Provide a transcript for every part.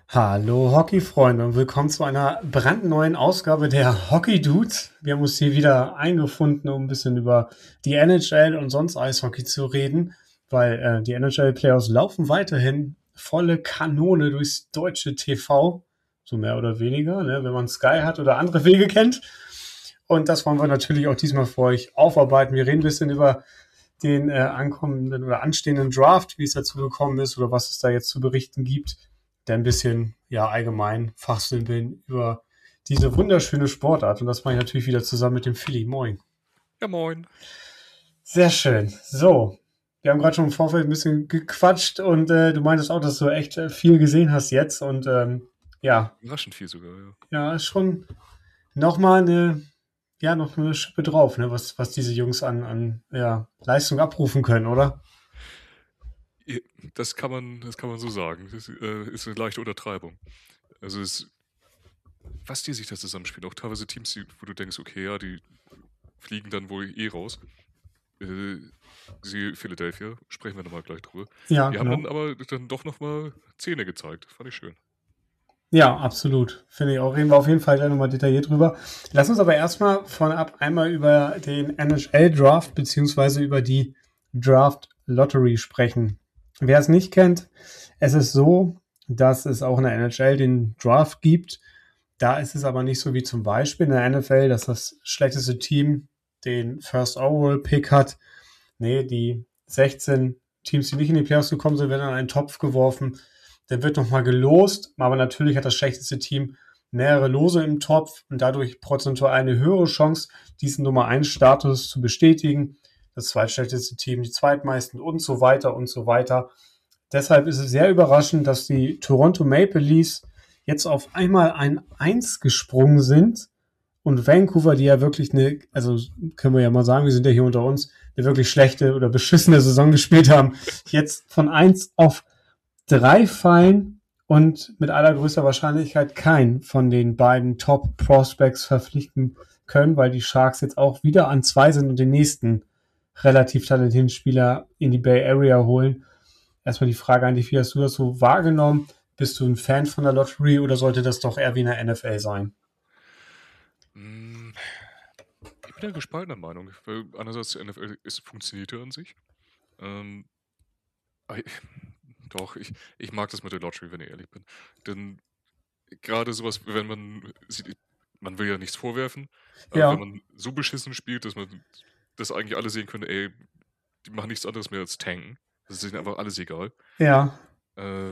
Hallo Hockey-Freunde und willkommen zu einer brandneuen Ausgabe der Hockey Dudes. Wir haben uns hier wieder eingefunden, um ein bisschen über die NHL und sonst Eishockey zu reden, weil die NHL-Playoffs laufen weiterhin volle Kanone durchs deutsche TV, so mehr oder weniger, ne, wenn man Sky hat oder andere Wege kennt. Und das wollen wir natürlich auch diesmal für euch aufarbeiten. Wir reden ein bisschen über den ankommenden oder anstehenden Draft, wie es dazu gekommen ist oder was es da jetzt zu berichten gibt, der ein bisschen ja allgemein fachsimpeln über diese wunderschöne Sportart. Und das mache ich natürlich wieder zusammen mit dem Philly. Moin. Ja, moin. Sehr schön. So, wir haben gerade schon im Vorfeld ein bisschen gequatscht und du meintest auch, dass du echt viel gesehen hast jetzt. Und ja, Überraschend viel sogar, ja. ja, ist schon nochmal noch eine Schippe drauf, ne, was diese Jungs an ja, Leistung abrufen können, oder? Ja, das kann man so sagen. Das ist eine leichte Untertreibung. Also was die sich da zusammenspielen, auch teilweise Teams, wo du denkst, okay, ja, die fliegen dann wohl eh raus. Sie Philadelphia, sprechen wir nochmal gleich drüber. Ja, Die haben genau. dann aber dann doch nochmal Zähne gezeigt. Fand ich schön. Ja, absolut. Finde ich auch. Reden wir auf jeden Fall gleich nochmal detailliert drüber. Lass uns aber erstmal vorab einmal über den NHL-Draft beziehungsweise über die Draft-Lottery sprechen. Wer es nicht kennt, es ist so, dass es auch in der NHL den Draft gibt. Da ist es aber nicht so wie zum Beispiel in der NFL, dass das schlechteste Team den First Overall Pick hat. Nee, die 16 Teams, die nicht in die Playoffs gekommen sind, werden in einen Topf geworfen. Dann wird nochmal gelost, aber natürlich hat das schlechteste Team mehrere Lose im Topf und dadurch prozentual eine höhere Chance, diesen Nummer 1 Status zu bestätigen. Das zweitschlechteste Team, die zweitmeisten und so weiter und so weiter. Deshalb ist es sehr überraschend, dass die Toronto Maple Leafs jetzt auf einmal ein 1 gesprungen sind und Vancouver, die ja wirklich also können wir ja mal sagen, wir sind ja hier unter uns, eine wirklich schlechte oder beschissene Saison gespielt haben, jetzt von 1 auf 3 fallen und mit allergrößter Wahrscheinlichkeit keinen von den beiden Top Prospects verpflichten können, weil die Sharks jetzt auch wieder an 2 sind und den nächsten relativ talentierten Spieler in die Bay Area holen. Erstmal die Frage an dich, wie hast du das so wahrgenommen? Bist du ein Fan von der Lottery oder sollte das doch eher wie in der NFL sein? Mm, Ich bin ja gespaltener Meinung, weil einerseits die NFL funktioniert ja an sich. Ähm, aber doch, ich mag das mit der Lottery, wenn ich ehrlich bin. Denn gerade sowas, wenn man sieht, man will ja nichts vorwerfen, aber wenn Ja, man so beschissen spielt, dass man das eigentlich alle sehen können, ey, die machen nichts anderes mehr als tanken. Das ist ihnen einfach alles egal. ja, Äh,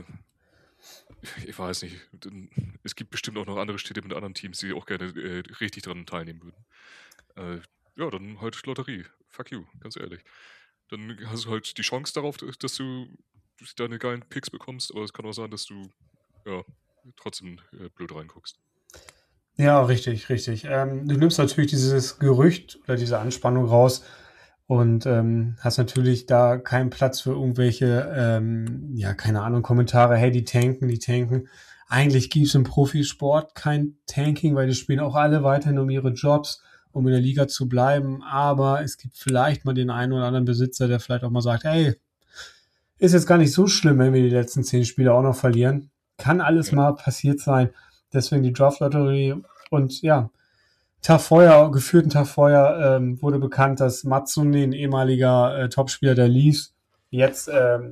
ich weiß nicht. Es gibt bestimmt auch noch andere Städte mit anderen Teams, die auch gerne richtig dran teilnehmen würden. Äh, ja, dann halt Lotterie. Fuck you, ganz ehrlich. Dann hast du halt die Chance darauf, dass du deine geilen Picks bekommst, aber es kann auch sein, dass du ja trotzdem blöd reinguckst. ja, richtig, richtig. Du nimmst natürlich dieses Gerücht oder diese Anspannung raus und hast natürlich da keinen Platz für irgendwelche, ja, keine Ahnung, Kommentare, hey, die tanken, die tanken. Eigentlich gibt es im Profisport kein Tanking, weil die spielen auch alle weiterhin um ihre Jobs, um in der Liga zu bleiben. Aber es gibt vielleicht mal den einen oder anderen Besitzer, der vielleicht auch mal sagt, hey, ist jetzt gar nicht so schlimm, wenn wir die letzten 10 Spiele auch noch verlieren. Kann alles Ja. mal passiert sein. Deswegen die Draft-Lotterie. Und ja, Tag vorher, geführten Tag vorher, wurde bekannt, dass Matsune, ein ehemaliger Topspieler der Leafs, jetzt,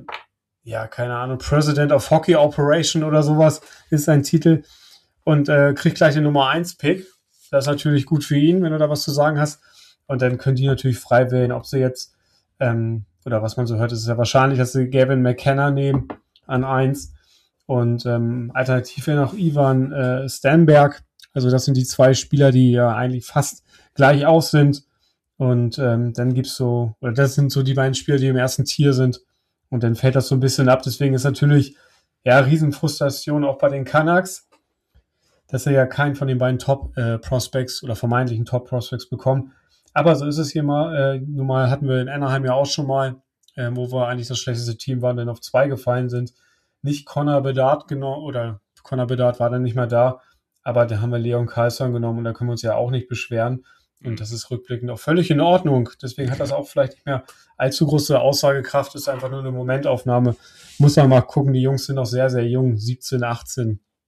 ja, keine Ahnung, President of Hockey Operation oder sowas ist sein Titel und kriegt gleich den Nummer 1 Pick. Das ist natürlich gut für ihn, wenn du da was zu sagen hast. Und dann können die natürlich frei wählen, ob sie jetzt, oder was man so hört, ist es ja wahrscheinlich, dass sie Gavin McKenna nehmen an 1 und alternativ wäre noch Ivan Stanberg. Also das sind die zwei Spieler, die ja eigentlich fast gleich aus sind. Und dann gibt's so, oder das sind so die beiden Spieler, die im ersten Tier sind. Und dann fällt das so ein bisschen ab. Deswegen ist natürlich ja Riesenfrustration auch bei den Canucks, dass er ja keinen von den beiden Top-Prospects oder vermeintlichen Top-Prospects bekommen. Aber so ist es hier mal. Nun mal hatten wir in Anaheim ja auch schon mal, wo wir eigentlich das schlechteste Team waren, denn auf 2 gefallen sind. Nicht Connor Bedard genommen, oder Connor Bedard war dann nicht mehr da, aber da haben wir Leon Karlsson genommen und da können wir uns ja auch nicht beschweren. Und Mhm. das ist rückblickend auch völlig in Ordnung. Deswegen hat das auch vielleicht nicht mehr allzu große Aussagekraft, ist einfach nur eine Momentaufnahme. Muss man mal gucken, die Jungs sind noch sehr, sehr jung, 17, 18.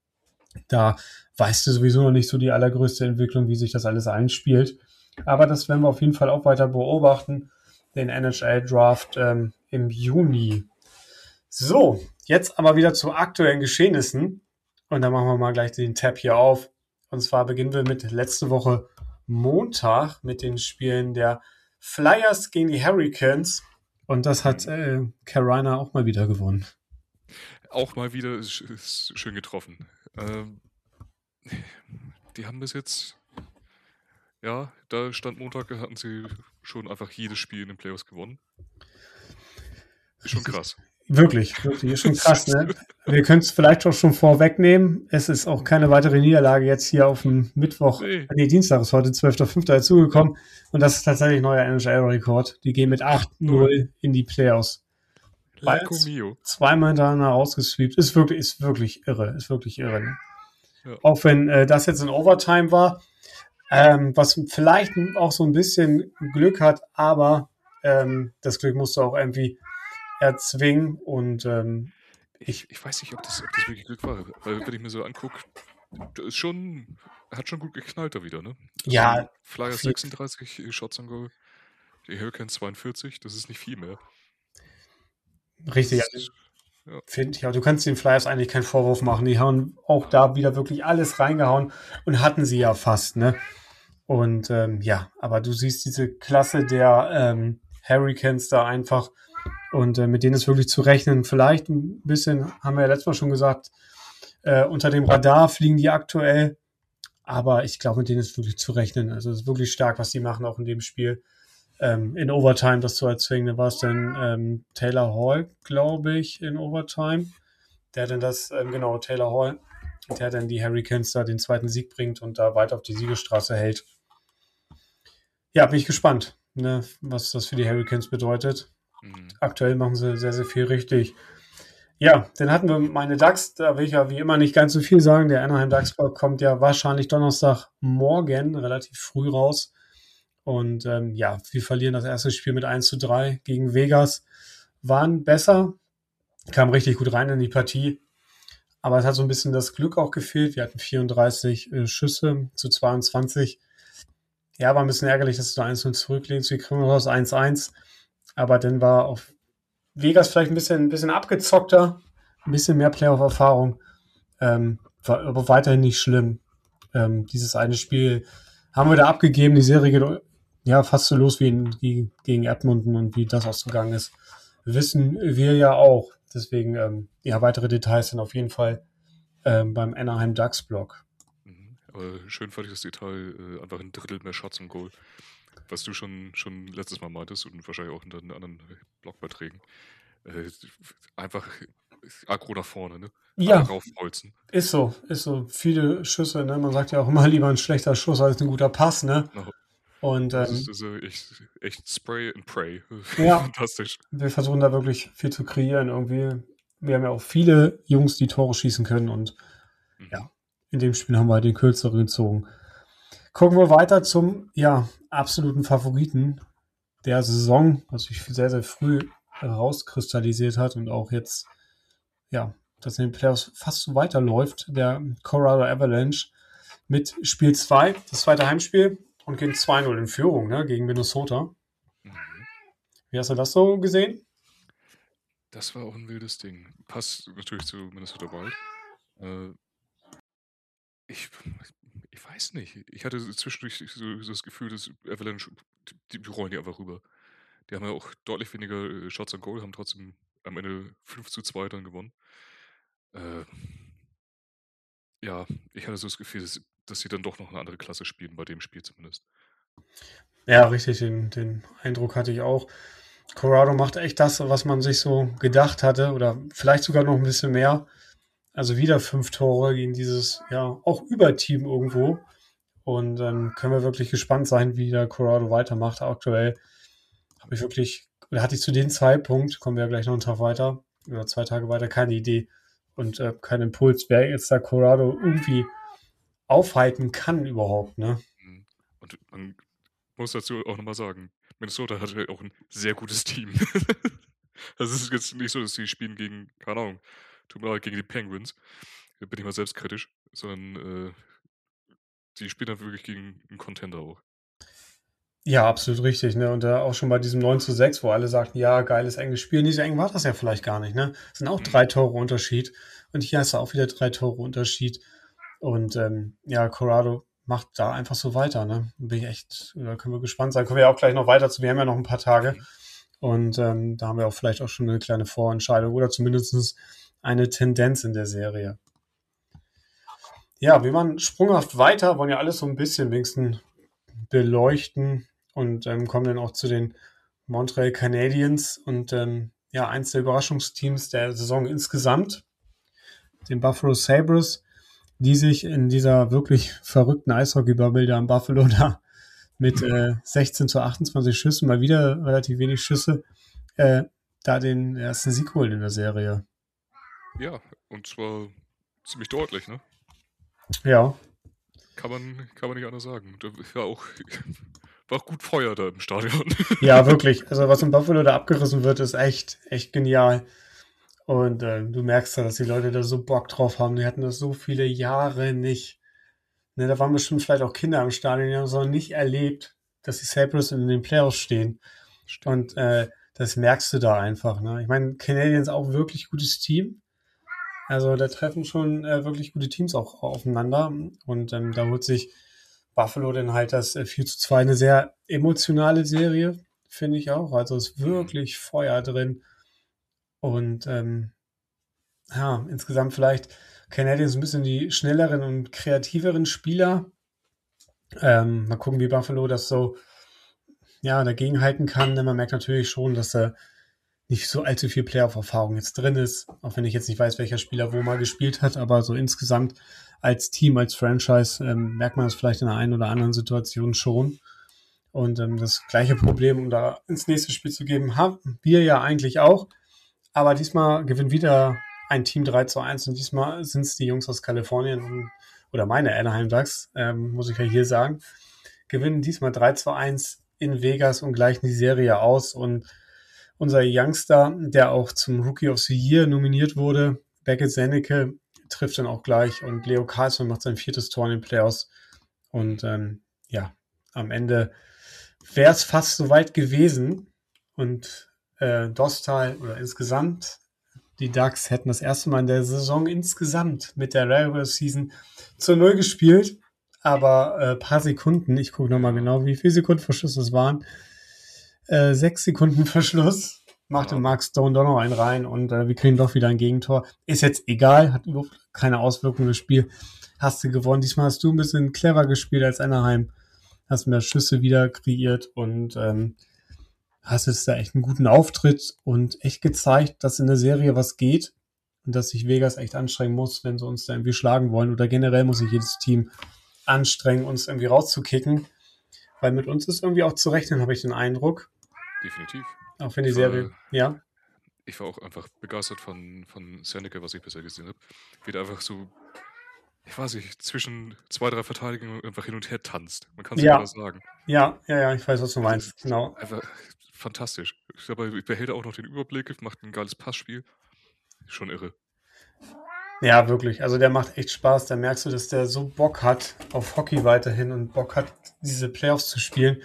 Da weißt du sowieso noch nicht so die allergrößte Entwicklung, wie sich das alles einspielt. Aber das werden wir auf jeden Fall auch weiter beobachten, den NHL Draft im Juni. So, jetzt aber wieder zu aktuellen Geschehnissen. Und da machen wir mal gleich den Tab hier auf. Und zwar beginnen wir mit letzte Woche Montag mit den Spielen der Flyers gegen die Hurricanes. Und das hat Carolina auch mal wieder gewonnen. Auch mal wieder ist schön getroffen. Die haben bis jetzt, ja, da stand Montag, hatten sie schon einfach jedes Spiel in den Playoffs gewonnen. Ist schon krass. Wirklich, wirklich, ist schon krass, ne? Wir können es vielleicht auch schon vorwegnehmen. Es ist auch keine weitere Niederlage jetzt hier auf dem Mittwoch. Nee, Dienstag ist heute 12.05. dazugekommen. Und das ist tatsächlich neuer NHL-Rekord. Die gehen mit 8-0 in die Playoffs. Lecco mio. Zweimal hintereinander rausgesweept. Ist wirklich irre. Ist wirklich irre. Ne? Ja. Auch wenn das jetzt in Overtime war, was vielleicht auch so ein bisschen Glück hat, aber das Glück musst du auch irgendwie erzwingen und ich weiß nicht, ob das wirklich Glück war, weil wenn ich mir so angucke, ist schon, hat schon gut geknallt da wieder, ne? Also ja, Flyers 36 Shots on Goal, die Hurricanes 42, das ist nicht viel mehr. Richtig, ja. Finde ich auch. Du kannst den Flyers eigentlich keinen Vorwurf machen. Die haben auch da wieder wirklich alles reingehauen und hatten sie ja fast, ne? Und ja, aber du siehst diese Klasse der Hurricanes da einfach und mit denen ist wirklich zu rechnen. Vielleicht ein bisschen, haben wir ja letztes Mal schon gesagt, unter dem Radar fliegen die aktuell, aber ich glaube, mit denen ist wirklich zu rechnen. Also es ist wirklich stark, was die machen, auch in dem Spiel. In Overtime das zu erzwingen. Da war es dann Taylor Hall, glaube ich, in Overtime. Der dann das, genau, Taylor Hall, der dann die Hurricanes da den zweiten Sieg bringt und da weiter auf die Siegesstraße hält. Ja, bin ich gespannt, ne, was das für die Hurricanes bedeutet. Aktuell machen sie sehr, sehr viel richtig. Ja, dann hatten wir meine Ducks, da will ich ja wie immer nicht ganz so viel sagen. Der Anaheim Ducks kommt ja wahrscheinlich Donnerstagmorgen relativ früh raus. Und ja, wir verlieren das erste Spiel mit 1:3 gegen Vegas. Waren besser, kam richtig gut rein in die Partie. Aber es hat so ein bisschen das Glück auch gefehlt. Wir hatten 34 Schüsse zu 22. Ja, war ein bisschen ärgerlich, dass du da 1:0 zurücklegst. Wir kriegen raus 1:1. Aber dann war auf Vegas vielleicht ein bisschen abgezockter, ein bisschen mehr Playoff-Erfahrung. War aber weiterhin nicht schlimm. Dieses eine Spiel haben wir da abgegeben. Die Serie geht ja fast so los wie gegen Edmonton und wie das ausgegangen ist. Wissen wir ja auch. Deswegen, ja, weitere Details sind auf jeden Fall beim Anaheim Ducks Blog. Aber schön fand ich das Detail, einfach ein Drittel mehr Shots im Goal. Was du schon letztes Mal meintest und wahrscheinlich auch in den anderen Blogbeiträgen. Einfach aggro nach vorne, ne? Ja, raufholzen. ist so. Viele Schüsse, ne? Man sagt ja auch immer lieber ein schlechter Schuss als ein guter Pass, ne? Genau. Und das ist echt Spray and Pray. Ja, fantastisch. Wir versuchen da wirklich viel zu kreieren irgendwie. Wir haben ja auch viele Jungs, die Tore schießen können und ja, in dem Spiel haben wir halt den kürzeren gezogen. Gucken wir weiter zum ja, absoluten Favoriten der Saison, was sich sehr, sehr früh herauskristallisiert hat und auch jetzt, ja, dass in den Playoffs fast so weiterläuft, der Colorado Avalanche mit Spiel 2, das zweite Heimspiel und gehen 2:0 in Führung, ne, gegen Minnesota. Wie hast du das so gesehen? Das war auch ein wildes Ding. Passt natürlich zu Minnesota Wild. Ich weiß nicht. Ich hatte zwischendurch so das Gefühl, dass Avalanche, die rollen die einfach rüber. Die haben ja auch deutlich weniger Shots on Goal, haben trotzdem am Ende 5:2 dann gewonnen. Ja, ich hatte so das Gefühl, dass sie dann doch noch eine andere Klasse spielen, bei dem Spiel zumindest. Ja, richtig, den Eindruck hatte ich auch. Colorado macht echt das, was man sich so gedacht hatte, oder vielleicht sogar noch ein bisschen mehr. Also wieder 5 Tore gegen dieses, ja, auch Überteam irgendwo. Und dann können wir wirklich gespannt sein, wie der Colorado weitermacht. Aktuell habe ich wirklich, oder hatte ich zu dem Zeitpunkt, kommen wir ja gleich noch einen Tag weiter, oder 2 Tage weiter, keine Idee und keinen Impuls, wer jetzt da Colorado irgendwie aufhalten kann überhaupt, ne? Und man muss dazu auch nochmal sagen, Minnesota hat halt auch ein sehr gutes Team. Das ist jetzt nicht so, dass sie spielen gegen, keine Ahnung, tut mir leid, gegen die Penguins. Da bin ich mal selbstkritisch. sondern die spielen dann wirklich gegen einen Contender auch. Ja, absolut richtig, ne? Und auch schon bei diesem 9:6, wo alle sagten, ja, geiles enges Spiel. Nie so eng war das ja vielleicht gar nicht, ne? Es sind auch Mhm. 3 Tore Unterschied. Und hier hast du auch wieder 3 Tore Unterschied. Und ja, Corrado macht da einfach so weiter, ne? Bin ich echt, da können wir gespannt sein. Kommen wir ja auch gleich noch weiter zu. Wir haben ja noch ein paar Tage. Mhm. Und da haben wir auch vielleicht auch schon eine kleine Vorentscheidung oder zumindest eine Tendenz in der Serie. Ja, wir machen sprunghaft weiter, wollen ja alles so ein bisschen wenigstens beleuchten und kommen dann auch zu den Montreal Canadiens und ja, eins der Überraschungsteams der Saison insgesamt, den Buffalo Sabres, die sich in dieser wirklich verrückten Eishockey-Bubble da in Buffalo da mit 16 zu 28 Schüssen, mal wieder relativ wenig Schüsse, da den ersten Sieg holen in der Serie. Ja, und zwar ziemlich deutlich, ne? Ja, Kann man nicht anders sagen. Da war auch gut Feuer da im Stadion. ja, wirklich. Also was in Buffalo da abgerissen wird, ist echt, echt genial. Und du merkst ja, dass die Leute da so Bock drauf haben. Die hatten das so viele Jahre nicht. Ne, da waren bestimmt vielleicht auch Kinder im Stadion, die haben es noch nicht erlebt, dass die Sabres in den Playoffs stehen. Und Stimmt. das merkst du da einfach. Ne? Ich meine, Canadiens auch wirklich gutes Team. Also da treffen schon wirklich gute Teams auch aufeinander. Und da holt sich Buffalo dann halt das 4:2, eine sehr emotionale Serie, finde ich auch. Also ist Mhm. wirklich Feuer drin. Und ja, insgesamt vielleicht Canadiens ein bisschen die schnelleren und kreativeren Spieler. Mal gucken, wie Buffalo das so ja, dagegenhalten kann. Denn man merkt natürlich schon, dass da nicht so allzu viel Playoff-Erfahrung jetzt drin ist. Auch wenn ich jetzt nicht weiß, welcher Spieler wo mal gespielt hat. Aber so insgesamt als Team, als Franchise merkt man das vielleicht in der einen oder anderen Situation schon. Und das gleiche Problem, um da ins nächste Spiel zu geben, haben wir ja eigentlich auch. Aber diesmal gewinnt wieder ein Team 3:1 und diesmal sind es die Jungs aus Kalifornien oder meine Anaheim Ducks, muss ich ja hier sagen, gewinnen diesmal 3:1 in Vegas und gleichen die Serie aus. Und unser Youngster, der auch zum Rookie of the Year nominiert wurde, Beckett Zennecke, trifft dann auch gleich und Leo Carlsson macht sein 4. Tor in den Playoffs. Mhm. Und ja, am Ende wäre es fast soweit gewesen. Und Dostal oder insgesamt die Ducks hätten das erste Mal in der Saison insgesamt mit der Regular Season zu Null gespielt. Aber paar Sekunden, ich gucke nochmal Ja, genau, wie viele Sekunden Verschluss es waren. 6 Sekunden Verschluss machte Wahnsinn. Mark Stone doch noch einen rein und wir kriegen doch wieder ein Gegentor. Ist jetzt egal, hat überhaupt keine Auswirkung das Spiel. Hast du gewonnen. Diesmal hast du ein bisschen clever gespielt als Anaheim. Hast mehr Schüsse wieder kreiert und hast jetzt da echt einen guten Auftritt und echt gezeigt, dass in der Serie was geht und dass sich Vegas echt anstrengen muss, wenn sie uns da irgendwie schlagen wollen. Oder generell muss sich jedes Team anstrengen, uns irgendwie rauszukicken. Weil mit uns ist irgendwie auch zu rechnen, habe ich den Eindruck. Definitiv. Auch wenn die Ich war, Serie, ja. ich war auch einfach begeistert von Seneca, was ich bisher gesehen habe. Wie der einfach so, ich weiß nicht, zwischen zwei, drei Verteidigern einfach hin und her tanzt. Man kann es nicht Ja, anders sagen. ja, ich weiß, was du Also es meinst. ist Genau. einfach fantastisch. Ich glaube, er behält auch noch den Überblick, macht ein geiles Passspiel. Schon irre. Ja, wirklich. Also der macht echt Spaß. Da merkst du, dass der so Bock hat auf Hockey weiterhin und Bock hat, diese Playoffs zu spielen.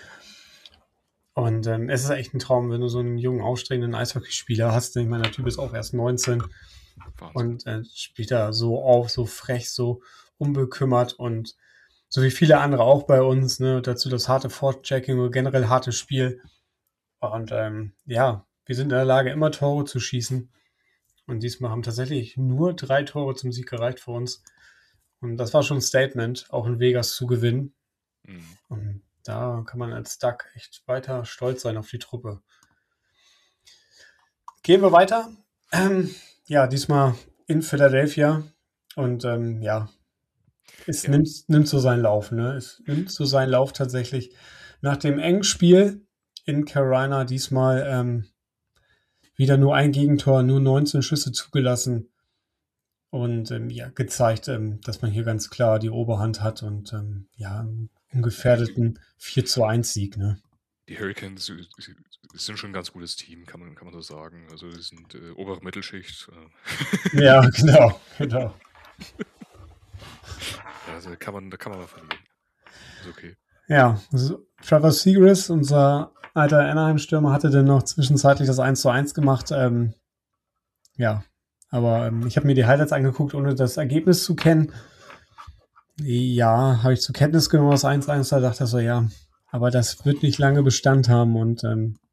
Und es ist echt ein Traum, wenn du so einen jungen, aufstrebenden Eishockeyspieler hast. Ich meine, der Typ ist auch erst 19 Wahnsinn. und spielt da so auf, so frech, so unbekümmert und so wie viele andere auch bei uns. Ne? Dazu das harte Fortchecking oder generell hartes Spiel. Und ja, wir sind in der Lage, immer Tore zu schießen. Und diesmal haben tatsächlich nur 3 Tore zum Sieg gereicht für uns. Und das war schon ein Statement, auch in Vegas zu gewinnen. Mhm. Und da kann man als Duck echt weiter stolz sein auf die Truppe. Gehen wir weiter. Ja, diesmal in Philadelphia. Und ja, es Ja, nimmt so seinen Lauf. Ne? Es nimmt so seinen Lauf tatsächlich. Nach dem engen Spiel in Carolina diesmal wieder nur ein Gegentor, nur 19 Schüsse zugelassen. Und ja, gezeigt, dass man hier ganz klar die Oberhand hat und ja, einen die, ungefährdeten 4:1 Sieg. Ne? die Hurricanes sind schon ein ganz gutes Team, kann man so sagen. Also die sind obere Mittelschicht. Ja, genau, genau. da kann man mal verlieren. Ist okay. Ja, also Trevor Zegras, unser alter Anaheim-Stürmer, hatte dann noch zwischenzeitlich das 1:1 gemacht. Ja, aber ich habe mir die Highlights angeguckt, ohne das Ergebnis zu kennen. Ja, habe ich zur Kenntnis genommen, das 1:1, da dachte ich so, ja, aber das wird nicht lange Bestand haben und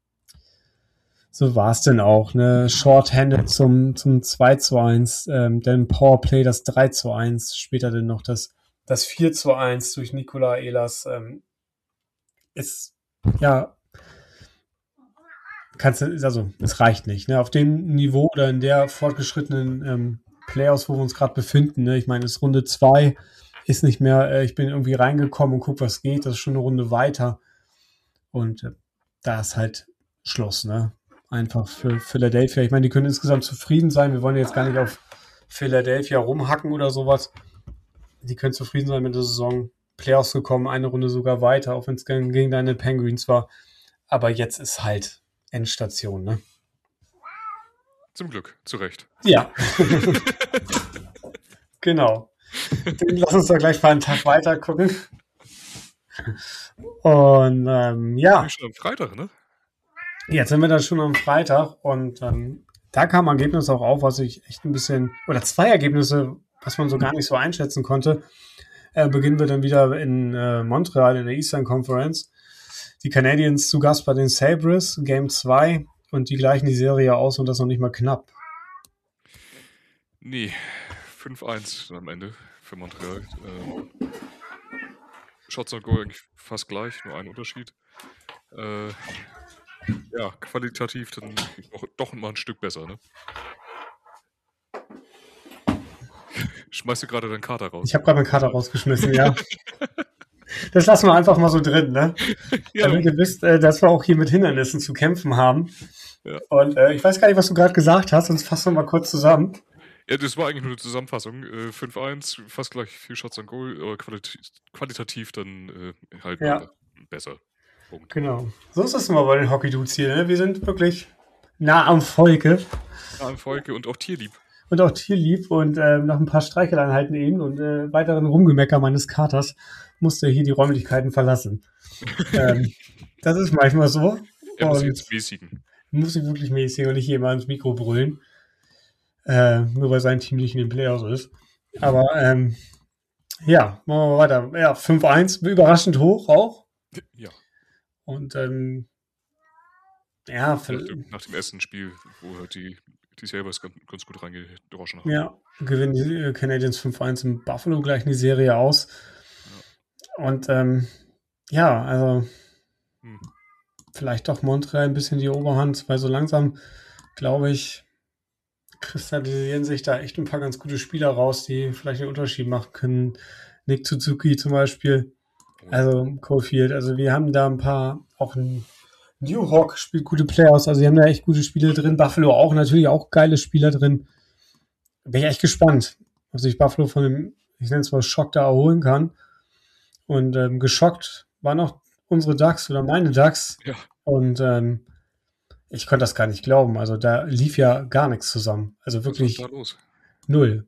so war es denn auch, ne? Shorthanded zum 2:1, dann Powerplay das 3:1, später dann noch das 4:1 durch Nikola Ehlers. Ist, ja, es reicht nicht, ne? Auf dem Niveau oder in der fortgeschrittenen Playoffs, wo wir uns gerade befinden, ne? Ich meine, es ist Runde 2, ist nicht mehr, ich bin irgendwie reingekommen und guck, was geht, das ist schon eine Runde weiter. Und da ist halt Schluss, ne? Einfach für Philadelphia. Ich meine, die können insgesamt zufrieden sein. Wir wollen jetzt gar nicht auf Philadelphia rumhacken oder sowas. Die können zufrieden sein mit der Saison. Playoffs gekommen, eine Runde sogar weiter, auch wenn es gegen deine Penguins war. Aber jetzt ist halt Endstation, ne? Zum Glück, zu Recht. Ja. Genau. Dann lass uns doch gleich mal einen Tag weiter gucken. Und ja. Schon am Freitag, ne? Jetzt sind wir da schon am Freitag und da kam ein Ergebnis auch auf, was ich echt ein bisschen, oder zwei Ergebnisse, was man so gar nicht so einschätzen konnte. Beginnen wir dann wieder in Montreal in der Eastern Conference. Die Canadiens zu Gast bei den Sabres, Game 2, und die gleichen die Serie aus und das noch nicht mal knapp. Nee, 5:1 am Ende für Montreal. Shots on Goal eigentlich fast gleich, nur ein Unterschied. Ja, qualitativ dann doch mal ein Stück besser, ne? Schmeißt du gerade deinen Kater raus? Ich habe gerade meinen Kater rausgeschmissen, ja. Das lassen wir einfach mal so drin, ne? Ja. Damit ihr wisst, dass wir auch hier mit Hindernissen zu kämpfen haben. Ja. Und ich weiß gar nicht, was du gerade gesagt hast, sonst fassen wir mal kurz zusammen. Ja, das war eigentlich nur eine Zusammenfassung. 5:1, fast gleich 4 Shots on Goal, aber qualitativ dann halt besser. Punkt. Genau. So ist es immer bei den Hockey-Dudes hier, ne? Wir sind wirklich nah am Volke. Nah am Volke und auch tierlieb. Und auch tierlieb und nach ein paar Streicheleinheiten eben und weiteren Rumgemecker meines Katers musste er hier die Räumlichkeiten verlassen. Das ist manchmal so. Er muss jetzt mäßigen. Muss ich wirklich mäßigen und nicht hier mal ins Mikro brüllen. Nur weil sein Team nicht in den Playoffs ist. Aber ja, machen wir mal weiter. Ja, 5:1, überraschend hoch auch. Ja. Und ja, nach dem ersten Spiel, wo halt die Sabres ganz gut reingedroschen haben. Ja, gewinnen die Canadiens 5:1 in Buffalo, gleichen die Serie aus. Ja. Und ja, also vielleicht doch Montreal ein bisschen die Oberhand, weil so langsam, glaube ich, kristallisieren sich da echt ein paar ganz gute Spieler raus, die vielleicht einen Unterschied machen können. Nick Suzuki zum Beispiel, also Caulfield, also wir haben da ein paar, auch ein New Hawk spielt gute Playoffs, also die haben da echt gute Spiele drin. Buffalo auch, natürlich auch geile Spieler drin. Bin ich echt gespannt, ob sich Buffalo von dem, ich nenne es mal Schock da erholen kann. Und geschockt waren auch unsere Ducks oder meine Ducks. Ja. Und ich konnte das gar nicht glauben. Also da lief ja gar nichts zusammen. Also wirklich was war da los? Null.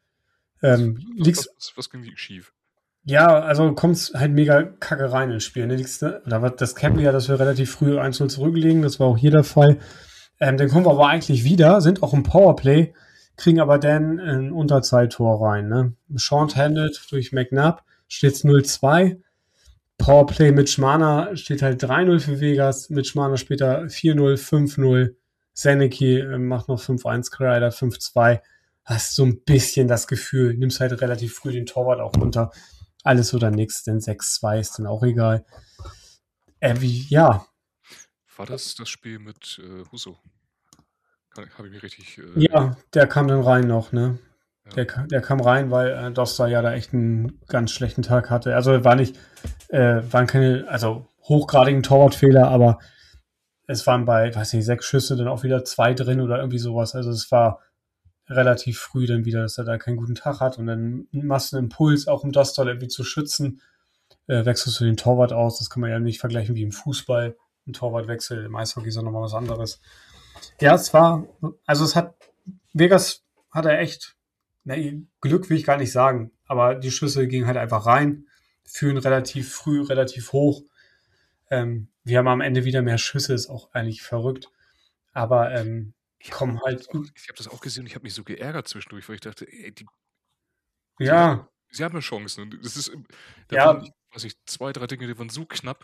Was ging schief? Ja, also kommt halt mega kacke rein ins Spiel. Ne? Das kennen wir ja, dass wir relativ früh 1:0 zurücklegen. Das war auch hier der Fall. Dann kommen wir aber eigentlich wieder, sind auch im Powerplay, kriegen aber dann ein Unterzahltor rein. Ne? Short-handed durch McNabb steht es 0:2. Powerplay mit Schmarner steht halt 3:0 für Vegas. Mit Schmarner später 4:0, 5:0. Senecki macht noch 5:1, Kreider 5:2. Hast so ein bisschen das Gefühl, nimmst halt relativ früh den Torwart auch runter. Alles oder nichts, denn 6:2 ist dann auch egal. Ja. War das Spiel mit Husso? Habe ich mich richtig... Ja, der kam dann rein noch, ne? Ja. Der kam rein, weil Doster ja da echt einen ganz schlechten Tag hatte. Also waren keine, also hochgradigen Torwartfehler, aber es waren bei, weiß nicht, 6 Schüsse dann auch wieder 2 drin oder irgendwie sowas. Also es war relativ früh dann wieder, dass er da keinen guten Tag hat und dann machst du einen Impuls, auch um Doster irgendwie zu schützen, wechselst du den Torwart aus. Das kann man ja nicht vergleichen wie im Fußball. Ein Torwartwechsel, im Eishockey ist ja nochmal was anderes. Ja, Vegas hat er echt Na, Glück will ich gar nicht sagen, aber die Schüsse gingen halt einfach rein, führen relativ früh, relativ hoch. Wir haben am Ende wieder mehr Schüsse, ist auch eigentlich verrückt. Aber Ich habe kommen halt, hab das auch gesehen und ich habe mich so geärgert zwischendurch, weil ich dachte, ey, ja, sie haben eine Chance. Ne? Da waren, ja, ich weiß nicht, 2, 3 Dinge, die waren so knapp.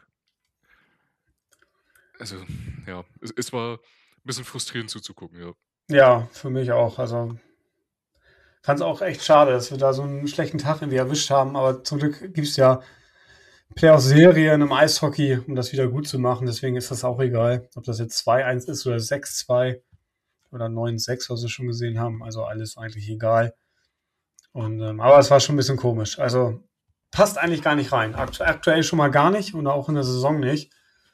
Also, ja, es war ein bisschen frustrierend zuzugucken, ja. ja, für mich auch. Also fand es auch echt schade, dass wir da so einen schlechten Tag irgendwie erwischt haben. Aber zum Glück gibt es ja Playoff-Serien im Eishockey, um das wieder gut zu machen. Deswegen ist das auch egal, ob das jetzt 2-1 ist oder 6-2 oder 9-6, was wir schon gesehen haben. Also alles eigentlich egal. Und, aber es war schon ein bisschen komisch. Also passt eigentlich gar nicht rein. Aktuell schon mal gar nicht und auch in der Saison nicht.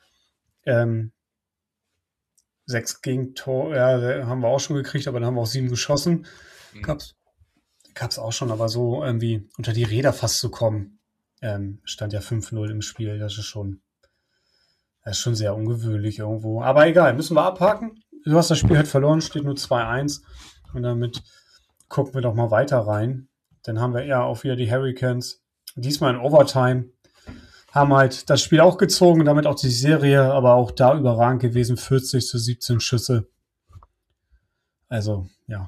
6 Gegentor, ja, haben wir auch schon gekriegt, aber dann haben wir auch 7 geschossen. Mhm. Gab's auch schon, aber so irgendwie unter die Räder fast zu kommen, stand ja 5-0 im Spiel. Das ist schon sehr ungewöhnlich irgendwo. Aber egal, müssen wir abhaken. Du hast das Spiel halt verloren, steht nur 2-1. Und damit gucken wir doch mal weiter rein. Dann haben wir ja auch wieder die Hurricanes. Diesmal in Overtime. Haben halt das Spiel auch gezogen, damit auch die Serie, aber auch da überragend gewesen. 40-17 Schüsse. Also, ja.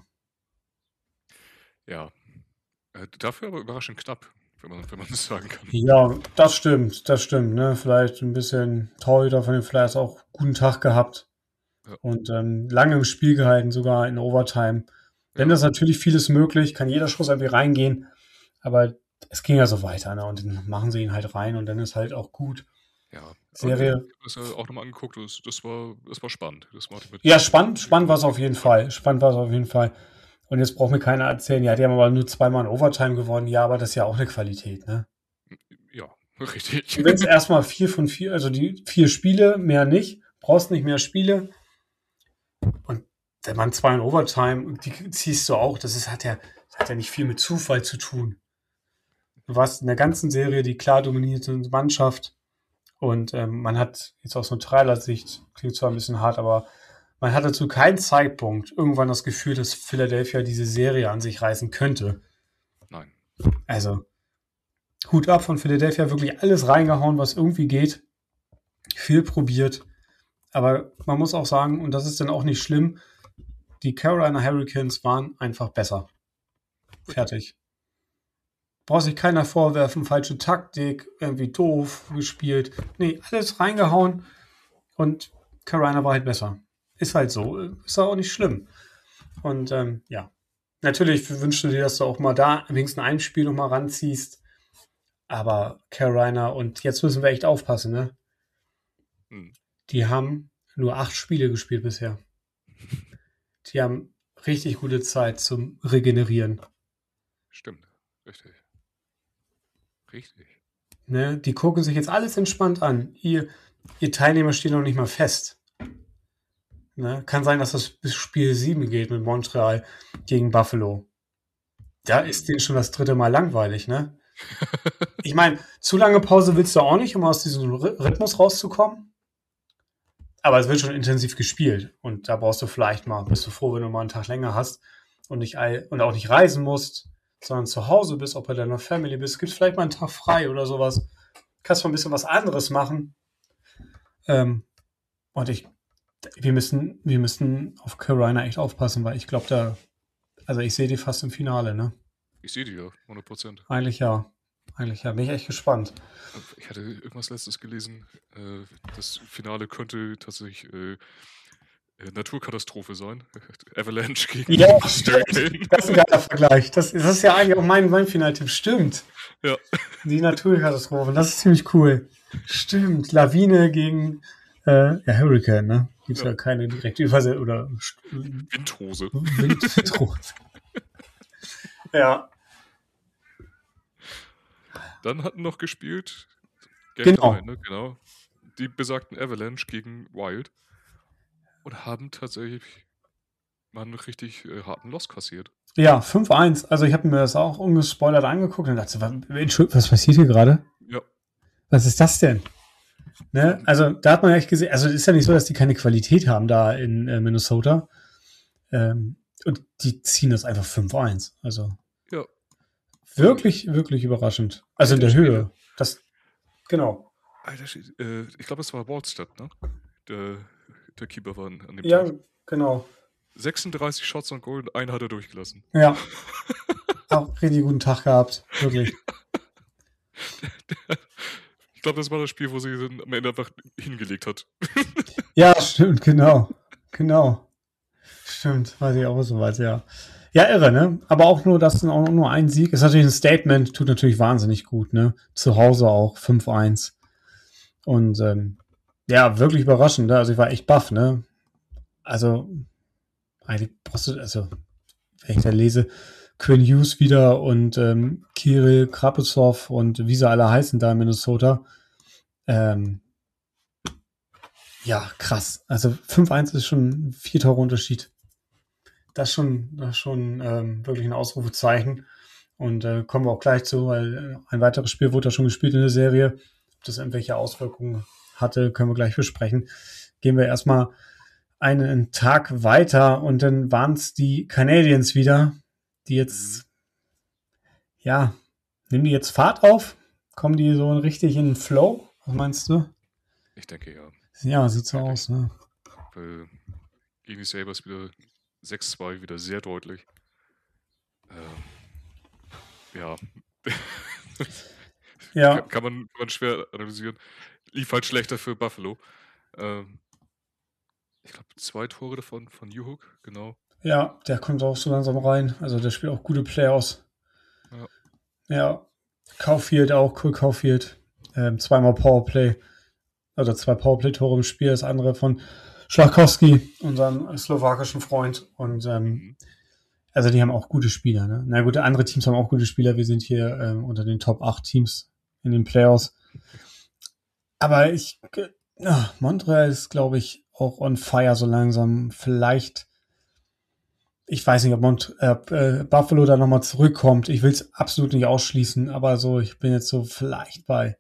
Ja. Dafür aber überraschend knapp, wenn man das sagen kann. Ja, das stimmt. Ne? Vielleicht ein bisschen Torhüter von den Flyers auch guten Tag gehabt. Ja. Und lange im Spiel gehalten, sogar in Overtime. Denn Ja. das ist natürlich vieles möglich, kann jeder Schuss irgendwie reingehen, aber es ging ja so weiter, ne? Und dann machen sie ihn halt rein und dann ist halt auch gut. Ja. Aber ich Serie. habe das ja auch nochmal angeguckt, das war spannend. Das macht mit Ja, spannend war es auf jeden Fall. Spannend war es auf jeden Fall. Und jetzt braucht mir keiner erzählen, ja, die haben aber nur 2-mal in Overtime gewonnen. Ja, aber das ist ja auch eine Qualität, ne? Ja, richtig. Du willst erstmal 4 von 4, also die 4 Spiele, mehr nicht. Brauchst nicht mehr Spiele. Und wenn man 2 in Overtime, die ziehst du auch, hat ja nicht viel mit Zufall zu tun. Du warst in der ganzen Serie die klar dominierte Mannschaft und man hat jetzt aus neutraler Sicht, klingt zwar ein bisschen hart, aber man hatte zu keinem Zeitpunkt irgendwann das Gefühl, dass Philadelphia diese Serie an sich reißen könnte. Nein. Also Hut ab von Philadelphia, wirklich alles reingehauen, was irgendwie geht. Viel probiert. Aber man muss auch sagen, und das ist dann auch nicht schlimm, die Carolina Hurricanes waren einfach besser. Fertig. Braucht sich keiner vorwerfen, falsche Taktik, irgendwie doof gespielt. Nee, alles reingehauen und Carolina war halt besser. Ist halt so. Ist auch nicht schlimm. Und ja, natürlich wünschst du dir, dass du auch mal da wenigstens ein Spiel noch mal ranziehst. Aber Carolina, und jetzt müssen wir echt aufpassen, ne? Die haben nur 8 Spiele gespielt bisher. Die haben richtig gute Zeit zum Regenerieren. Stimmt. Richtig. Richtig. Ne? Die gucken sich jetzt alles entspannt an. Ihr Teilnehmer steht noch nicht mal fest. Ne? Kann sein, dass das bis Spiel 7 geht mit Montreal gegen Buffalo. Da ist denen schon das 3. Mal langweilig, ne? Ich meine, zu lange Pause willst du auch nicht, um aus diesem Rhythmus rauszukommen. Aber es wird schon intensiv gespielt. Und da brauchst du vielleicht mal, bist du froh, wenn du mal einen Tag länger hast und auch nicht reisen musst, sondern zu Hause bist, ob bei deiner Family bist. Gibt vielleicht mal einen Tag frei oder sowas. Kannst mal ein bisschen was anderes machen. Und wir müssen auf Carolina echt aufpassen, weil ich glaube, ich sehe die fast im Finale, ne? Ich sehe die ja, 100%. Eigentlich ja. Bin ich echt gespannt. Ich hatte irgendwas letztes gelesen, das Finale könnte tatsächlich Naturkatastrophe sein. Avalanche gegen Hurricane. Das ist ein geiler Vergleich. Das ist ja eigentlich auch mein Finaltipp. Stimmt. Ja. Die Naturkatastrophe, das ist ziemlich cool. Stimmt. Lawine gegen Hurricane, ne? Gibt es ja keine direkte Übersetzung oder Windhose. Windhose. Ja. Dann hatten noch gespielt Game 3, ne? Genau. Die besagten Avalanche gegen Wild und haben tatsächlich mal einen richtig harten Loss kassiert. Ja, 5-1. Also ich habe mir das auch ungespoilert angeguckt und dachte, was passiert hier gerade? Ja. Was ist das denn? Ne? Also da hat man ja echt gesehen, also es ist ja nicht so, dass die keine Qualität haben da in Minnesota. Und die ziehen das einfach 5-1. Also Wirklich, wirklich überraschend. Also in der Höhe. Das, genau. Alter, ich glaube, es war Waldstadt, ne? Der Keeper war an dem Tag. Ja, genau. 36 Shots on Goal, einen hat er durchgelassen. Ja. Auch richtig guten Tag gehabt. Wirklich. Ich glaube, das war das Spiel, wo sie dann am Ende einfach hingelegt hat. Ja, stimmt, genau. Genau. Stimmt, weiß ich auch so was, ja. Ja, irre, ne? Aber auch nur, dass auch nur ein Sieg ist natürlich ein Statement, tut natürlich wahnsinnig gut, ne? Zu Hause auch 5-1. Und ja, wirklich überraschend, ne? Also ich war echt baff, ne? Also, eigentlich brauchst du, also, wenn ich da lese, Quinn Hughes wieder und Kirill Kaprizov und wie sie alle heißen da in Minnesota. Ja, krass. Also 5-1 ist schon ein 4 Tore Unterschied. Das ist schon wirklich ein Ausrufezeichen. Und kommen wir auch gleich zu, weil ein weiteres Spiel wurde ja schon gespielt in der Serie. Ob das irgendwelche Auswirkungen hatte, können wir gleich besprechen. Gehen wir erstmal einen Tag weiter und dann waren es die Canadiens wieder, die jetzt, ja, nehmen die jetzt Fahrt auf? Kommen die so richtig in den Flow? Was meinst du? Ich denke, ja. Ja, sieht so aus, ne? Weil gegen die Sabres wieder 6-2, wieder sehr deutlich. Ja. Ja. Kann man schwer analysieren. Lief halt schlechter für Buffalo. Ich glaube, 2 Tore davon von Newhook, genau. Ja, der kommt auch so langsam rein. Also der spielt auch gute Playoffs. Ja. Ja. Caulfield auch, cool Caulfield. Zweimal Powerplay. Also 2 Powerplay-Tore im Spiel. Das andere von Schlachkowski, unserem slowakischen Freund. Und also die haben auch gute Spieler. Ne? Na gut, andere Teams haben auch gute Spieler. Wir sind hier unter den Top 8 Teams in den Playoffs. Aber Montreal ist, glaube ich, auch on fire so langsam. Vielleicht, ich weiß nicht, ob Buffalo da nochmal zurückkommt. Ich will es absolut nicht ausschließen, aber so, ich bin jetzt so vielleicht bei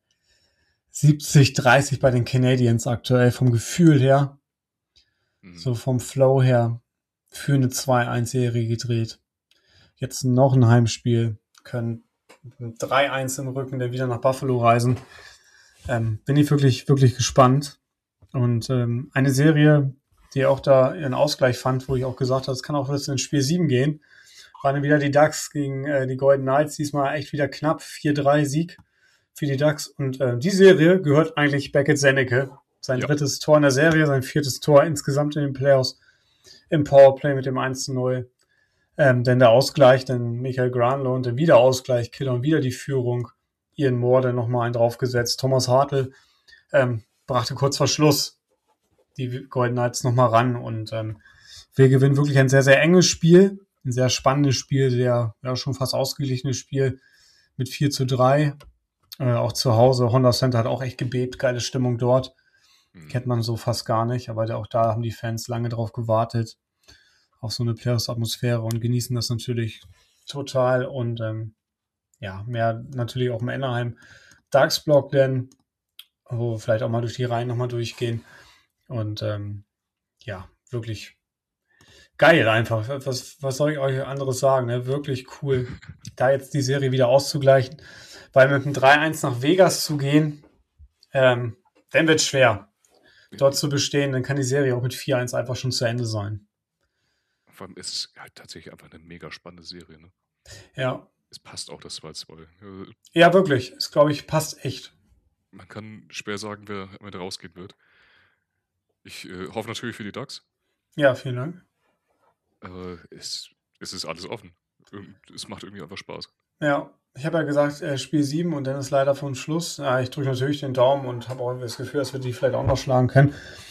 70-30 bei den Canadiens aktuell vom Gefühl her. So vom Flow her für eine 2-1-Serie gedreht. Jetzt noch ein Heimspiel, können 3-1 im Rücken dann wieder nach Buffalo reisen. Bin ich wirklich, wirklich gespannt. Und eine Serie, die auch da ihren Ausgleich fand, wo ich auch gesagt habe, es kann auch jetzt in Spiel 7 gehen, waren dann wieder die Ducks gegen die Golden Knights. Diesmal echt wieder knapp 4-3 Sieg für die Ducks. Und die Serie gehört eigentlich Beckett Zennecke. Sein drittes Tor in der Serie, sein 4. Tor insgesamt in den Playoffs im Powerplay mit dem 1-0. Denn der Ausgleich, dann Michael Granlund, der Wiederausgleich, Killer und wieder die Führung. Ian Moore dann nochmal einen draufgesetzt. Thomas Hartl brachte kurz vor Schluss die Golden Knights nochmal ran. Und wir gewinnen wirklich ein sehr, sehr enges Spiel. Ein sehr spannendes Spiel, sehr, ja, schon fast ausgeglichenes Spiel mit 4-3. Auch zu Hause. Honda Center hat auch echt gebebt. Geile Stimmung dort. Kennt man so fast gar nicht. Aber auch da haben die Fans lange drauf gewartet. Auf so eine Playoffs-Atmosphäre und genießen das natürlich total. Und ja, mehr natürlich auch im Anaheim Ducks-Block, denn wo wir vielleicht auch mal durch die Reihen nochmal durchgehen. Und ja, wirklich geil einfach. Was soll ich euch anderes sagen? Ne? Wirklich cool, da jetzt die Serie wieder auszugleichen. Weil mit einem 3-1 nach Vegas zu gehen, dann wird es schwer, dort zu bestehen. Dann kann die Serie auch mit 4-1 einfach schon zu Ende sein. Vor allem ist es halt tatsächlich einfach eine mega spannende Serie. Ne? Ja. Es passt auch das 2-2. Ja, wirklich. Es, glaube ich, passt echt. Man kann schwer sagen, wer am Ende rausgehen wird. Ich hoffe natürlich für die Ducks. Ja, vielen Dank. Aber es ist alles offen. Es macht irgendwie einfach Spaß. Ja, ich habe ja gesagt, Spiel 7 und dann ist leider vom Schluss. Ja, ich drücke natürlich den Daumen und habe auch das Gefühl, dass wir die vielleicht auch noch schlagen können.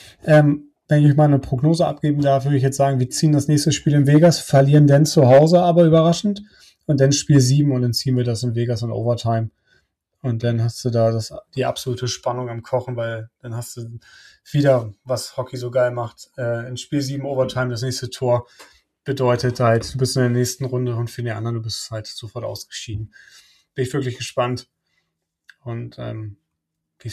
Wenn ich mal eine Prognose abgeben darf, würde ich jetzt sagen, wir ziehen das nächste Spiel in Vegas, verlieren dann zu Hause, aber überraschend. Und dann Spiel 7 und dann ziehen wir das in Vegas in Overtime. Und dann hast du da die absolute Spannung am Kochen, weil dann hast du wieder, was Hockey so geil macht, in Spiel 7 Overtime das nächste Tor bedeutet halt, du bist in der nächsten Runde und für die anderen, du bist halt sofort ausgeschieden. Bin ich wirklich gespannt. Und wie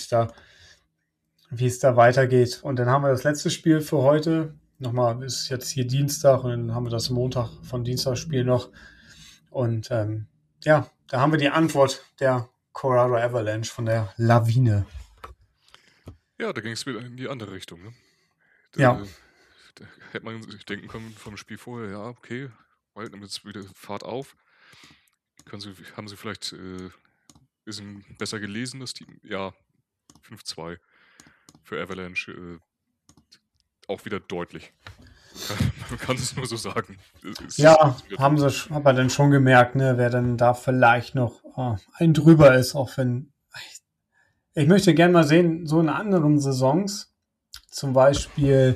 es da weitergeht. Und dann haben wir das letzte Spiel für heute. Nochmal ist jetzt hier Dienstag und dann haben wir das Montag von Dienstagsspiel noch. Und ja, da haben wir die Antwort der Colorado Avalanche von der Lawine. Ja, da ging es wieder in die andere Richtung. Ne? Ja. Da hätte man sich denken können vom Spiel vorher, ja, okay, Wild nimmt jetzt wieder Fahrt auf. Haben sie vielleicht ein bisschen besser gelesen, das Team? Ja, 5-2 für Avalanche. Auch wieder deutlich. Man kann es nur so sagen. Haben sie aber dann schon gemerkt, ne, wer dann da vielleicht noch ein drüber ist, auch wenn ich möchte gerne mal sehen, so in anderen Saisons, zum Beispiel,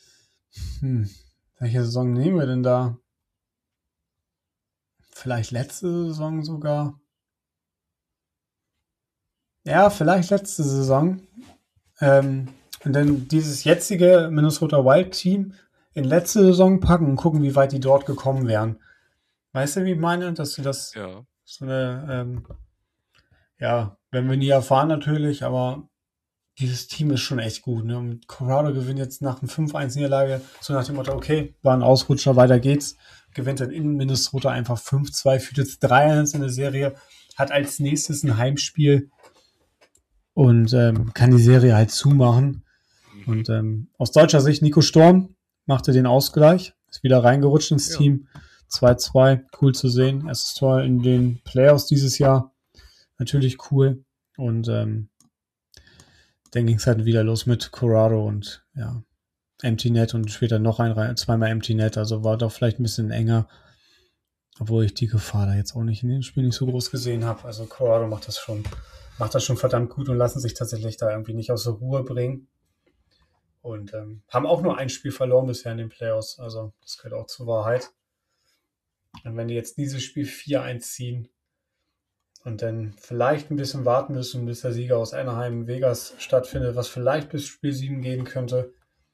welche Saison nehmen wir denn da? Vielleicht letzte Saison sogar. Ja, vielleicht letzte Saison. Und dann dieses jetzige Minnesota Wild Team in letzte Saison packen und gucken, wie weit die dort gekommen wären. Weißt du, wie ich meine? Dass du das so eine, werden wir nie erfahren natürlich, aber dieses Team ist schon echt gut. Ne? Und Colorado gewinnt jetzt nach einer 5-1-Niederlage, so nach dem Motto, okay, war ein Ausrutscher, weiter geht's. Gewinnt dann in Minnesota einfach 5-2, führt jetzt 3-1 in der Serie, hat als nächstes ein Heimspiel und kann die Serie halt zumachen. Und aus deutscher Sicht, Nico Storm machte den Ausgleich, ist wieder reingerutscht ins Team. 2-2, cool zu sehen. Erstes Tor in den Playoffs dieses Jahr. Natürlich cool. Und dann ging es halt wieder los mit Colorado und ja, Empty Net und später noch zweimal Empty Net. Also war doch vielleicht ein bisschen enger. Obwohl ich die Gefahr da jetzt auch nicht in dem Spiel nicht so groß gesehen habe. Also Colorado macht das schon verdammt gut und lassen sich tatsächlich da irgendwie nicht aus der Ruhe bringen. Und haben auch nur ein Spiel verloren bisher in den Playoffs. Also das gehört auch zur Wahrheit. Und wenn die jetzt dieses Spiel 4-1 ziehen und dann vielleicht ein bisschen warten müssen, bis der Sieger aus Anaheim Vegas stattfindet, was vielleicht bis Spiel 7 gehen könnte.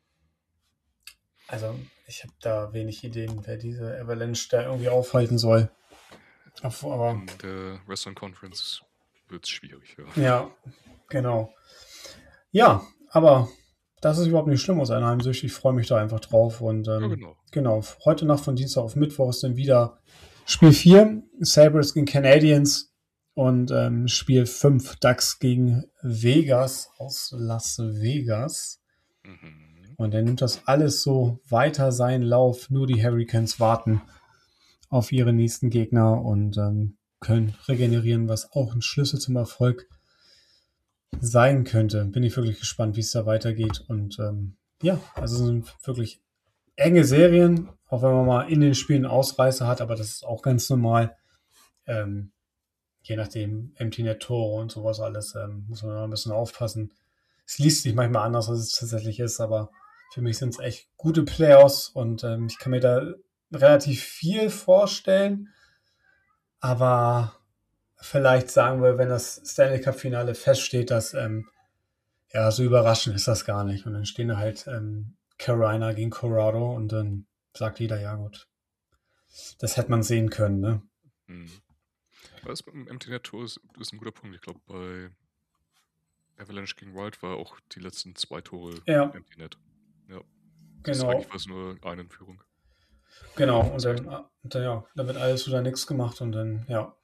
Also ich habe da wenig Ideen, wer diese Avalanche da irgendwie aufhalten soll. Aber in der Western Conference wird es schwierig. Ja, genau. Ja, aber das ist überhaupt nicht schlimm aus Anaheim. Ich freue mich da einfach drauf. Und genau. Heute Nacht von Dienstag auf Mittwoch ist dann wieder Spiel 4, Sabres gegen Canadiens und Spiel 5, Ducks gegen Vegas aus Las Vegas. Und dann nimmt das alles so weiter seinen Lauf. Nur die Hurricanes warten auf ihre nächsten Gegner und können regenerieren, was auch ein Schlüssel zum Erfolg sein könnte. Bin ich wirklich gespannt, wie es da weitergeht. Und also sind wirklich enge Serien, auch wenn man mal in den Spielen Ausreißer hat, aber das ist auch ganz normal. Je nachdem, Empty Net Tore und sowas alles, muss man mal ein bisschen aufpassen. Es liest sich manchmal anders, als es tatsächlich ist, aber für mich sind es echt gute Playoffs und ich kann mir da relativ viel vorstellen, aber vielleicht sagen wir, wenn das Stanley Cup Finale feststeht, dass so überraschend ist das gar nicht und dann stehen da halt Carolina gegen Colorado und dann sagt jeder, ja gut, das hätte man sehen können, ne? Was beim Empty Net Tour ist ein guter Punkt. Ich glaube, bei Avalanche gegen Wild war auch die letzten 2 Tore Empty Net. Ja. Genau. Eigentlich war es nur eine Führung. Genau, und dann wird alles oder nichts gemacht und dann, ja.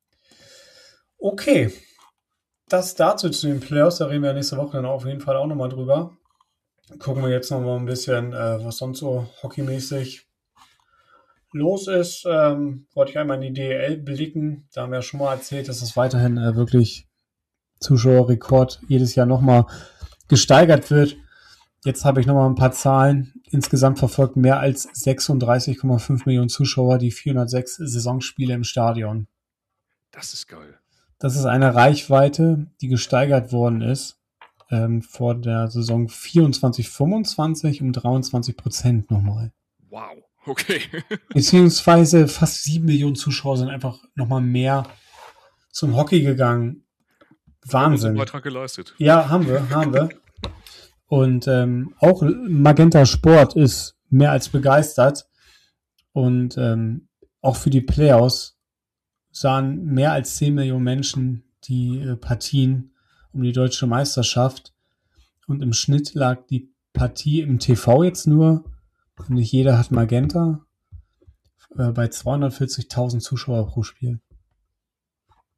Okay. Das dazu zu den Playoffs, da reden wir nächste Woche dann auf jeden Fall auch nochmal drüber. Gucken wir jetzt nochmal ein bisschen, was sonst so hockeymäßig los ist. Wollte ich einmal in die DEL blicken. Da haben wir ja schon mal erzählt, dass es weiterhin wirklich Zuschauerrekord jedes Jahr nochmal gesteigert wird. Jetzt habe ich nochmal ein paar Zahlen. Insgesamt verfolgt mehr als 36,5 Millionen Zuschauer die 406 Saisonspiele im Stadion. Das ist geil. Das ist eine Reichweite, die gesteigert worden ist vor der Saison 24/25 um 23% nochmal. Wow, okay. Beziehungsweise fast 7 Millionen Zuschauer sind einfach nochmal mehr zum Hockey gegangen. Wahnsinn. Haben wir Beitrag geleistet. Ja, haben wir. Und auch Magenta Sport ist mehr als begeistert. Und auch für die Playoffs sahen mehr als 10 Millionen Menschen die Partien um die deutsche Meisterschaft. Und im Schnitt lag die Partie im TV jetzt nur, nicht jeder hat Magenta, bei 240.000 Zuschauer pro Spiel.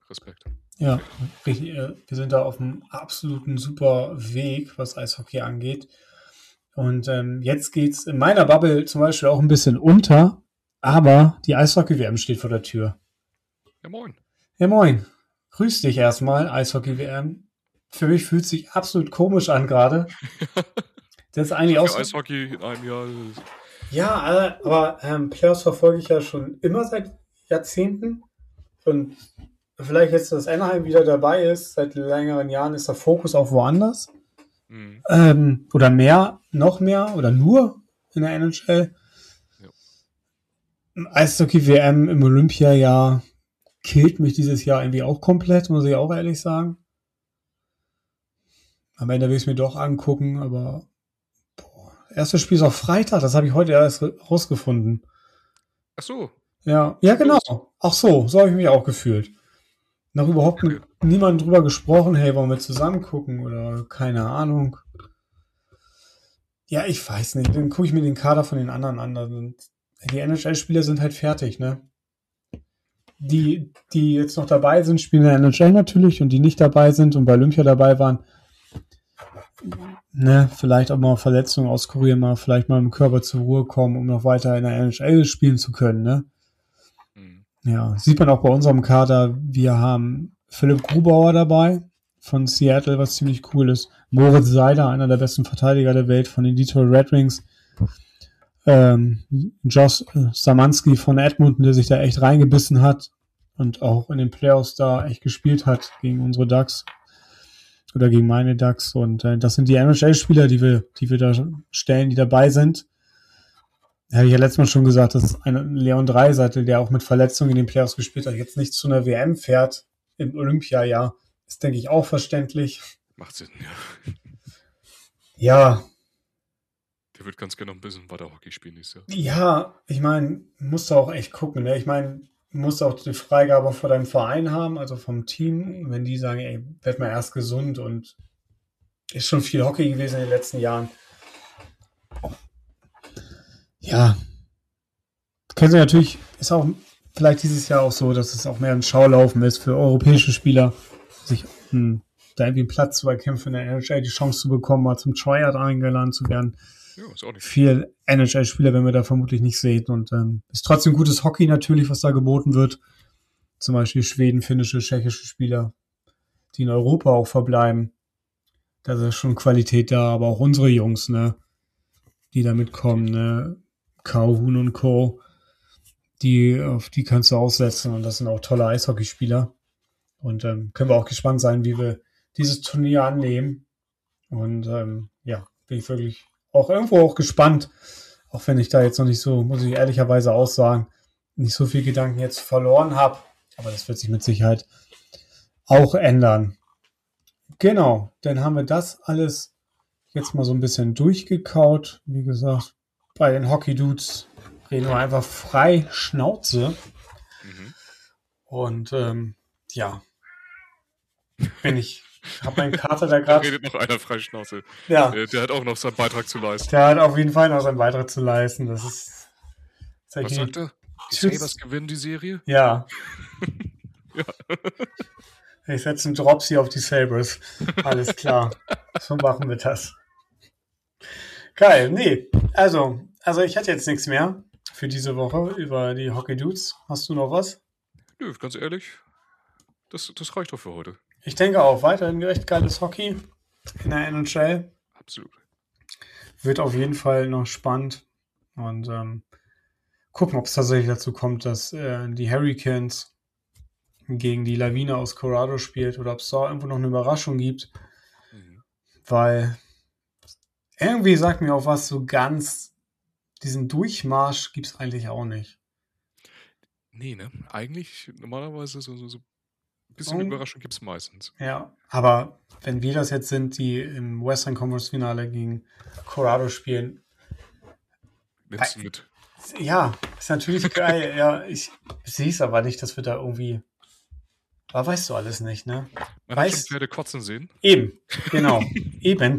Respekt. Ja, richtig, wir sind da auf einem absoluten super Weg, was Eishockey angeht. Und jetzt geht's in meiner Bubble zum Beispiel auch ein bisschen unter, aber die Eishockey-WM steht vor der Tür. Ja, moin. Ja, moin. Grüß dich erstmal, Eishockey-WM. Für mich fühlt sich absolut komisch an gerade. Das ist eigentlich auch Für so. Eishockey in einem Jahr. Ja, aber Playoffs verfolge ich ja schon immer seit Jahrzehnten. Und vielleicht jetzt, dass Anaheim wieder dabei ist, seit längeren Jahren ist der Fokus auch woanders. Mhm. Oder mehr, noch mehr oder nur in der NHL. Ja. Eishockey-WM im Olympiajahr killt mich dieses Jahr irgendwie auch komplett, muss ich auch ehrlich sagen. Am Ende will ich es mir doch angucken, aber erstes Spiel ist auch Freitag, das habe ich heute erst rausgefunden. Ach so. Ja, genau. Ach so habe ich mich auch gefühlt. Noch überhaupt mit niemandem drüber gesprochen, hey, wollen wir zusammen gucken oder keine Ahnung. Ja, ich weiß nicht. Dann gucke ich mir den Kader von den anderen an. Die NHL-Spieler sind halt fertig, ne? Die jetzt noch dabei sind, spielen in der NHL natürlich und die nicht dabei sind und bei Olympia dabei waren, ne, vielleicht auch mal Verletzungen auskurieren, mal vielleicht mal im Körper zur Ruhe kommen, um noch weiter in der NHL spielen zu können, ne? Mhm. Ja, sieht man auch bei unserem Kader. Wir haben Philipp Grubauer dabei von Seattle, was ziemlich cool ist. Moritz Seider, einer der besten Verteidiger der Welt von den Detroit Red Wings. Josh Samansky von Edmonton, der sich da echt reingebissen hat und auch in den Playoffs da echt gespielt hat gegen unsere Ducks oder gegen meine Ducks. Und das sind die NHL-Spieler, die wir da stellen, die dabei sind. Habe ich ja letztes Mal schon gesagt, dass ein Leon Draisaitl, der auch mit Verletzungen in den Playoffs gespielt hat, jetzt nicht zu einer WM fährt im Olympiajahr. Ist, denke ich, auch verständlich. Macht Sinn, ja. Ja. Der wird ganz gerne noch ein bisschen weiter Hockey spielen nächstes Jahr. Ja, ich meine, musst du auch echt gucken, ne? Ich meine, du musst auch die Freigabe vor deinem Verein haben, also vom Team. Wenn die sagen, ey, werd mal erst gesund und ist schon viel Hockey gewesen in den letzten Jahren. Ja. Können sie natürlich, ist auch vielleicht dieses Jahr auch so, dass es auch mehr ein Schaulaufen ist für europäische Spieler, sich da irgendwie einen Platz zu erkämpfen in der NHL, die Chance zu bekommen, mal zum Tryout eingeladen zu werden. Ja, ist auch nicht viel NHL-Spieler werden wir da vermutlich nicht sehen. Und ist trotzdem gutes Hockey natürlich, was da geboten wird. Zum Beispiel Schweden, finnische, tschechische Spieler, die in Europa auch verbleiben. Da ist schon Qualität da, aber auch unsere Jungs, ne, die da mitkommen, ne, Kauhun und Co., auf die kannst du aussetzen und das sind auch tolle Eishockeyspieler. Und können wir auch gespannt sein, wie wir dieses Turnier annehmen. Und ja, bin ich wirklich auch irgendwo auch gespannt, auch wenn ich da jetzt noch nicht so, muss ich ehrlicherweise auch sagen, nicht so viel Gedanken jetzt verloren habe. Aber das wird sich mit Sicherheit auch ändern. Genau, dann haben wir das alles jetzt mal so ein bisschen durchgekaut. Wie gesagt, bei den Hockey-Dudes reden wir einfach frei Schnauze. Mhm. Und ja, habe meinen Kater da gerade. Da redet noch einer frei Schnauze. Ja. Der hat auch noch seinen Beitrag zu leisten. Der hat auf jeden Fall noch seinen Beitrag zu leisten. Das ist. Was sagt er? Die Sabres gewinnen die Serie? Ja. Ja. Ich setze einen Drops hier auf die Sabres. Alles klar. So machen wir das. Geil. Nee. Also ich hatte jetzt nichts mehr für diese Woche über die Hockey Dudes. Hast du noch was? Nö, ganz ehrlich. Das reicht doch für heute. Ich denke auch. Weiterhin recht geiles Hockey in der NHL. Absolut. Wird auf jeden Fall noch spannend. Und gucken, ob es tatsächlich dazu kommt, dass die Hurricanes gegen die Lawine aus Colorado spielt oder ob es da irgendwo noch eine Überraschung gibt. Mhm. Weil irgendwie sagt mir auch was, so ganz diesen Durchmarsch gibt es eigentlich auch nicht. Nee, ne? Eigentlich normalerweise so ein bisschen Überraschung gibt es meistens. Ja, aber wenn wir das jetzt sind, die im Western Conference Finale gegen Colorado spielen. Nimmst du mit? Ja, ist natürlich geil. Ja, ich sehe es aber nicht, dass wir da irgendwie. Aber weißt du alles nicht, ne? Man hat schon Pferde kotzen sehen. Eben, genau. Eben,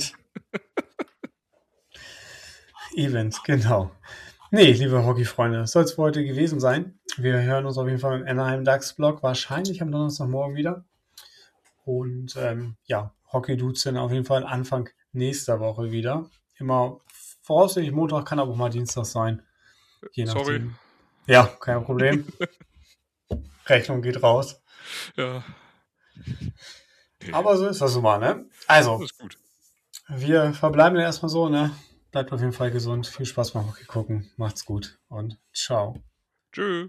genau. Nee, liebe Hockey-Freunde, soll es für heute gewesen sein. Wir hören uns auf jeden Fall im Anaheim Ducks-Blog, wahrscheinlich am Donnerstagmorgen wieder. Und Hockey Dudes sind auf jeden Fall Anfang nächster Woche wieder. Immer voraussichtlich Montag, kann aber auch mal Dienstag sein. Je nachdem. Sorry. Ja, kein Problem. Rechnung geht raus. Ja. Aber so ist das immer, ne? Also, Das ist gut. Wir verbleiben dann erstmal so, ne? Bleibt auf jeden Fall gesund. Viel Spaß beim Hockey gucken. Macht's gut und ciao. Tschö.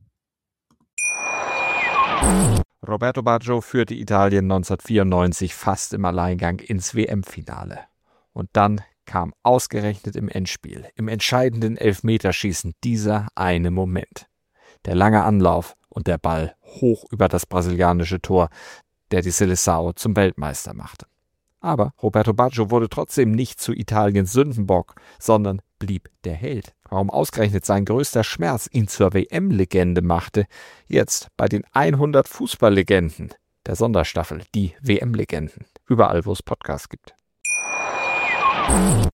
Roberto Baggio führte Italien 1994 fast im Alleingang ins WM-Finale. Und dann kam ausgerechnet im Endspiel, im entscheidenden Elfmeterschießen, dieser eine Moment. Der lange Anlauf und der Ball hoch über das brasilianische Tor, der die Seleção zum Weltmeister machte. Aber Roberto Baggio wurde trotzdem nicht zu Italiens Sündenbock, sondern blieb der Held. Warum ausgerechnet sein größter Schmerz ihn zur WM-Legende machte, jetzt bei den 100 Fußballlegenden der Sonderstaffel, die WM-Legenden, überall wo es Podcasts gibt.